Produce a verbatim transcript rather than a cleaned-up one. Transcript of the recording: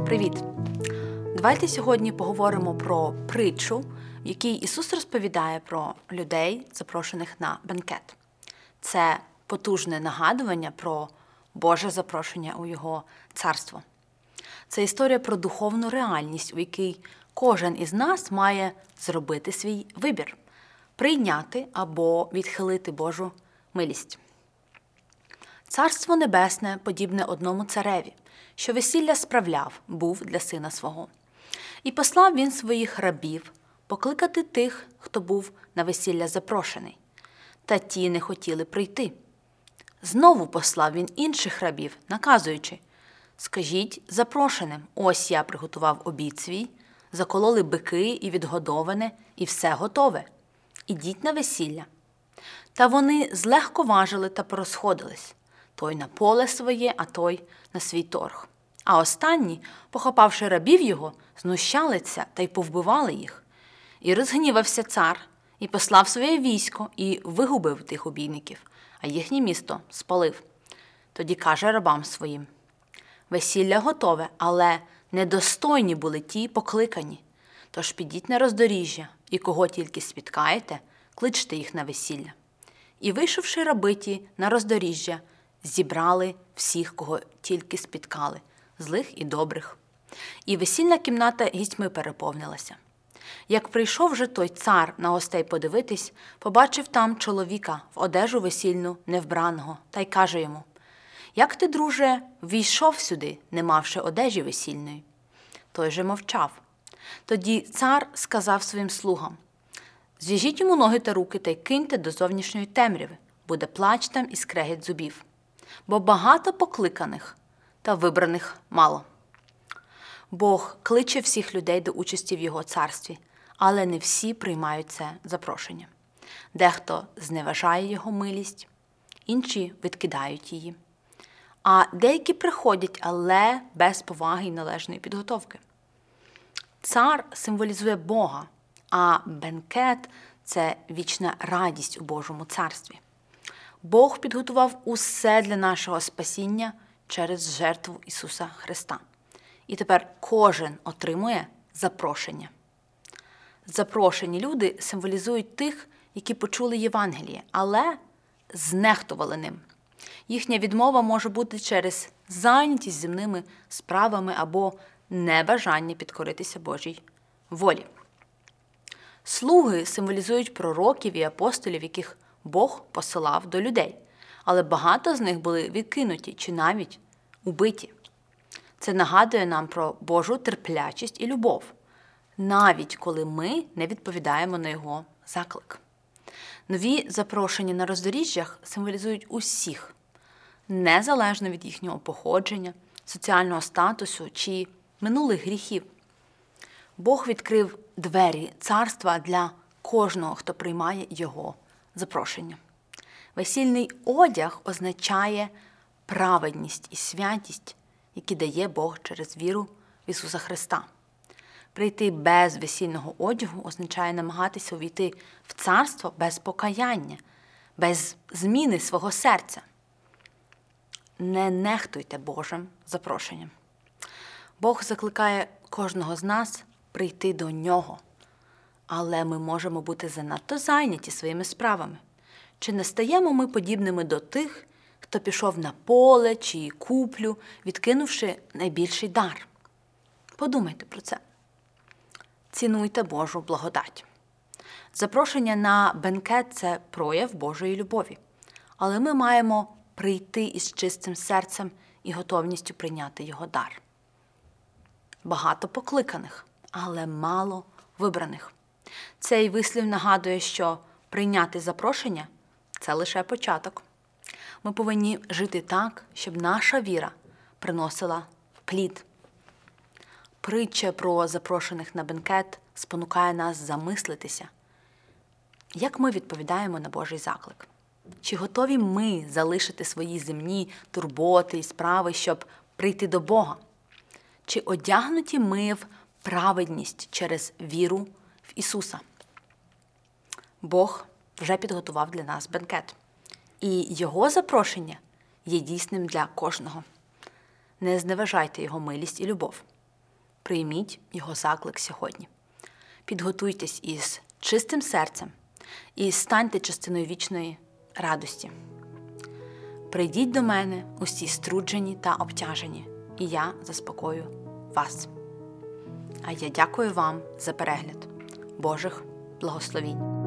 Привіт! Давайте сьогодні поговоримо про притчу, в якій Ісус розповідає про людей, запрошених на бенкет. Це потужне нагадування про Боже запрошення у Його царство. Це історія про духовну реальність, у якій кожен із нас має зробити свій вибір – прийняти або відхилити Божу милість. Царство Небесне подібне одному цареві, що весілля справляв, був для сина свого. І послав він своїх рабів покликати тих, хто був на весілля запрошений. Та ті не хотіли прийти. Знову послав він інших рабів, наказуючи: «Скажіть запрошеним, ось я приготував обід свій, закололи бики і відгодоване, і все готове. Ідіть на весілля». Та вони злегковажили та порозходились. Той на поле своє, а той на свій торг. А останні, похопавши рабів його, знущалися та й повбивали їх. І розгнівався цар, і послав своє військо, і вигубив тих обійників, а їхнє місто спалив. Тоді каже рабам своїм: «Весілля готове, але недостойні були ті покликані. Тож підіть на роздоріжжя, і кого тільки спіткаєте, кличте їх на весілля». І, вийшовши раби ті на роздоріжжя, зібрали всіх, кого тільки спіткали, злих і добрих. І весільна кімната гістьми переповнилася. Як прийшов же той цар на гостей подивитись, побачив там чоловіка в одежу весільну невбраного, та й каже йому: «Як ти, друже, ввійшов сюди, не мавши одежі весільної?» Той же мовчав. Тоді цар сказав своїм слугам: «Зв'яжіть йому ноги та руки та й киньте до зовнішньої темряви, буде плач там і скрегіт зубів. Бо багато покликаних, та вибраних мало». Бог кличе всіх людей до участі в Його царстві, але не всі приймають це запрошення. Дехто зневажає Його милість, інші відкидають її. А деякі приходять, але без поваги й належної підготовки. Цар символізує Бога, а бенкет – це вічна радість у Божому царстві. Бог підготував усе для нашого спасіння через жертву Ісуса Христа. І тепер кожен отримує запрошення. Запрошені люди символізують тих, які почули Євангеліє, але знехтували ним. Їхня відмова може бути через зайнятість земними справами або небажання підкоритися Божій волі. Слуги символізують пророків і апостолів, яких Бог посилав до людей, але багато з них були відкинуті чи навіть убиті. Це нагадує нам про Божу терплячість і любов, навіть коли ми не відповідаємо на Його заклик. Нові запрошені на роздоріжжях символізують усіх, незалежно від їхнього походження, соціального статусу чи минулих гріхів. Бог відкрив двері царства для кожного, хто приймає Його запрошення. Весільний одяг означає праведність і святість, які дає Бог через віру в Ісуса Христа. Прийти без весільного одягу означає намагатися увійти в царство без покаяння, без зміни свого серця. Не нехтуйте Божим запрошенням. Бог закликає кожного з нас прийти до Нього, але ми можемо бути занадто зайняті своїми справами. Чи не стаємо ми подібними до тих, хто пішов на поле чи куплю, відкинувши найбільший дар? Подумайте про це. Цінуйте Божу благодать. Запрошення на бенкет – це прояв Божої любові. Але ми маємо прийти із чистим серцем і готовністю прийняти Його дар. Багато покликаних, але мало вибраних. Цей вислів нагадує, що прийняти запрошення – це лише початок. Ми повинні жити так, щоб наша віра приносила плід. Притча про запрошених на бенкет спонукає нас замислитися, як ми відповідаємо на Божий заклик. Чи готові ми залишити свої земні турботи і справи, щоб прийти до Бога? Чи одягнуті ми в праведність через віру в Ісуса? Бог вже підготував для нас бенкет. І Його запрошення є дійсним для кожного. Не зневажайте Його милість і любов. прийміть Його заклик сьогодні. Підготуйтесь із чистим серцем і станьте частиною вічної радості. Прийдіть до мене усі струджені та обтяжені, і я заспокою вас. А я дякую вам за перегляд. Божих благословінь!